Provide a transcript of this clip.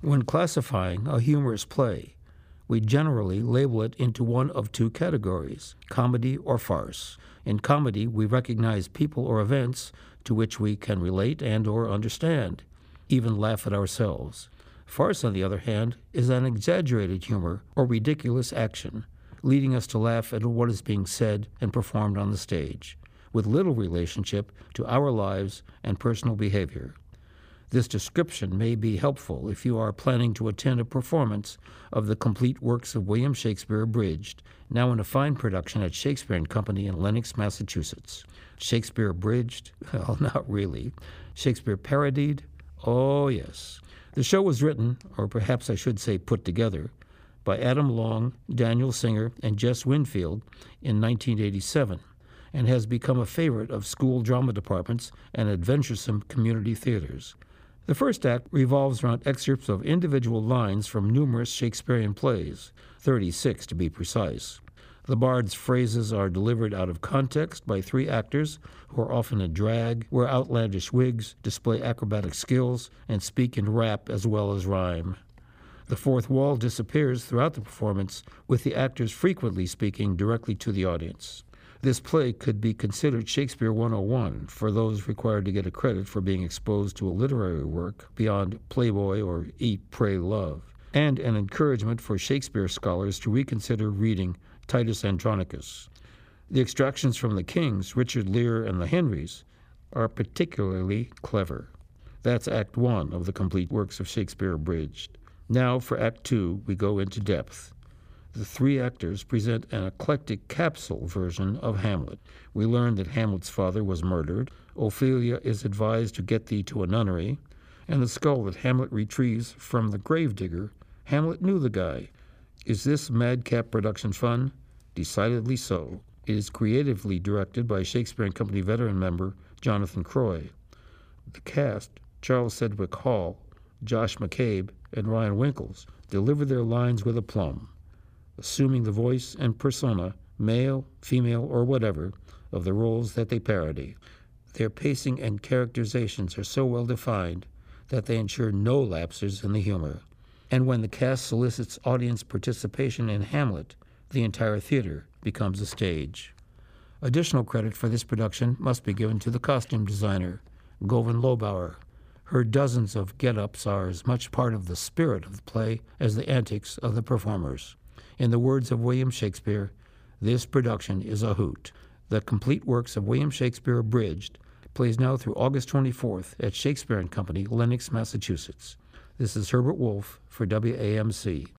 When classifying a humorous play, we generally label it into one of two categories, comedy or farce. In comedy, we recognize people or events to which we can relate and or understand, even laugh at ourselves. Farce, on the other hand, is an exaggerated humor or ridiculous action, leading us to laugh at what is being said and performed on the stage, with little relationship to our lives and personal behavior. This description may be helpful if you are planning to attend a performance of the complete works of William Shakespeare Abridged, now in a fine production at Shakespeare & Company in Lenox, Massachusetts. Shakespeare Abridged? Well, not really. Shakespeare parodied? Oh, yes. The show was written, or perhaps I should say put together, by Adam Long, Daniel Singer, and Jess Winfield in 1987, and has become a favorite of school drama departments and adventuresome community theaters. The first act revolves around excerpts of individual lines from numerous Shakespearean plays, 36 to be precise. The bard's phrases are delivered out of context by three actors who are often in drag, wear outlandish wigs, display acrobatic skills, and speak in rap as well as rhyme. The fourth wall disappears throughout the performance, with the actors frequently speaking directly to the audience. This play could be considered Shakespeare 101 for those required to get a credit for being exposed to a literary work beyond Playboy or Eat, Pray, Love, and an encouragement for Shakespeare scholars to reconsider reading Titus Andronicus. The extractions from the Kings, Richard Lear, and the Henrys are particularly clever. That's Act 1 of the complete works of Shakespeare Abridged. Now, for Act 2, we go into depth. The three actors present an eclectic capsule version of Hamlet. We learn that Hamlet's father was murdered, Ophelia is advised to get thee to a nunnery, and the skull that Hamlet retrieves from the gravedigger. Hamlet knew the guy. Is this madcap production fun? Decidedly so. It is creatively directed by Shakespeare & Company veteran member Jonathan Croy. The cast, Charles Sedgwick Hall, Josh McCabe, and Ryan Winkles, deliver their lines with aplomb, assuming the voice and persona, male, female, or whatever, of the roles that they parody. Their pacing and characterizations are so well defined that they ensure no lapses in the humor. And when the cast solicits audience participation in Hamlet, the entire theater becomes a stage. Additional credit for this production must be given to the costume designer, Govan Lobauer. Her dozens of get-ups are as much part of the spirit of the play as the antics of the performers. In the words of William Shakespeare, this production is a hoot. The complete works of William Shakespeare Abridged plays now through August 24th at Shakespeare & Company, Lenox, Massachusetts. This is Herbert Wolf for WAMC.